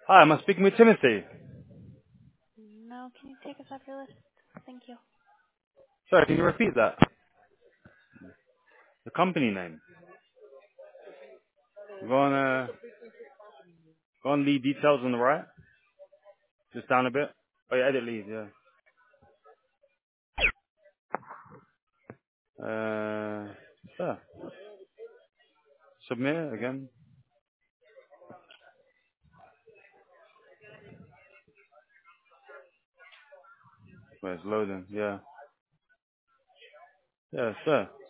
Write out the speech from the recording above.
Hi, am I speaking with Timothy? No, can you take us off your list? Thank you. Sorry, can you repeat that? The company name. Go on lead details on the right. Just down a bit. Oh yeah, edit lead, yeah. Yeah. Submit it again. Wait, it's loading, yeah. Yeah, sir.